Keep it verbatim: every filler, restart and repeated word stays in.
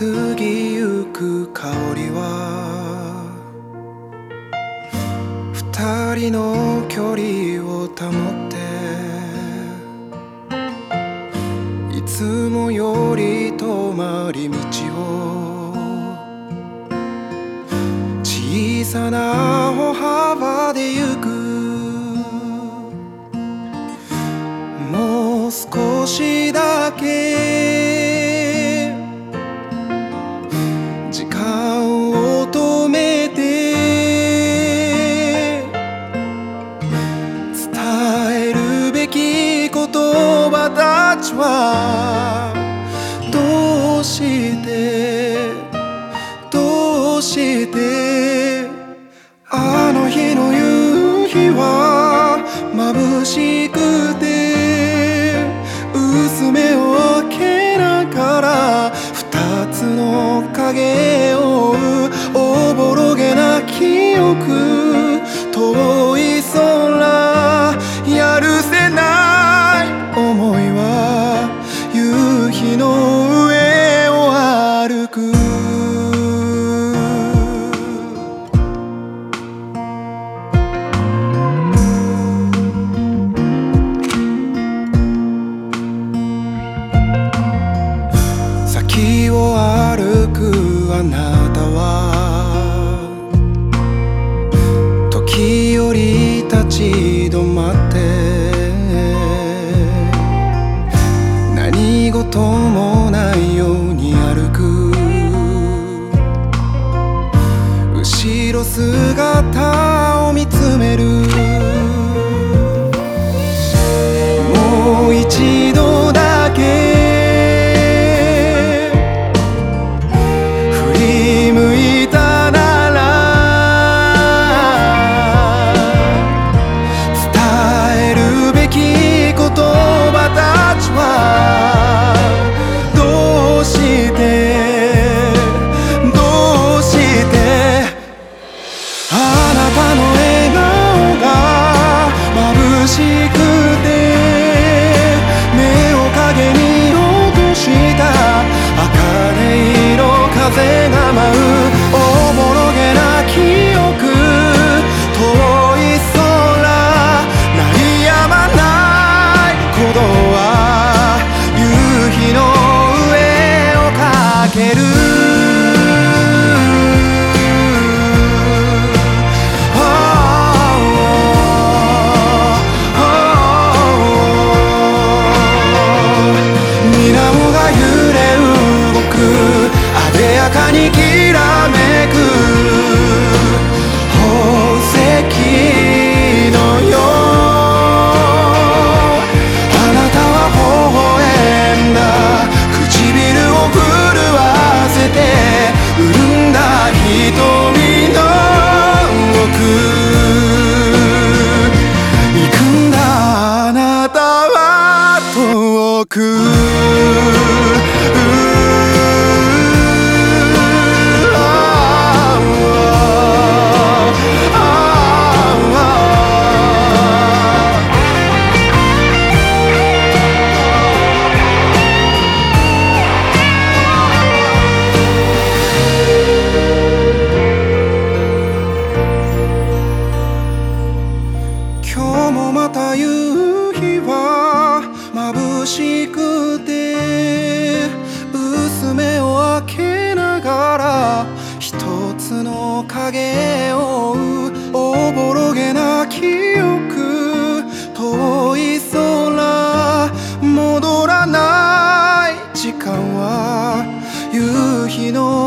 過ぎゆく香りは二人の距離を保っていつもより遠回り道を小さな歩幅で行く。もう少しだけ時間を止めて伝えるべき言葉たちはどうしてどうしてあの日の夕日は眩しくて薄目を開けながら二つの影を追うおぼろげな記憶。遠い空やるせない想いは夕日の上を歩く。先を歩くあなたは時折立ち止まって何事もないように歩く。後ろ姿を見つめる。もう一度だけ風が舞うおぼろげな記憶。遠い空鳴りやまない鼓動は夕日の上を駆ける。水面が揺れ動く艶やかにきらめく宝石のよう。あなたは微笑んだ唇を震わせて潤んだ瞳の奥行くんだ。あなたは遠くまた夕日は眩しくて薄目を開けながら一つの影を追うおぼろげな記憶。遠い空戻らない時間は夕日の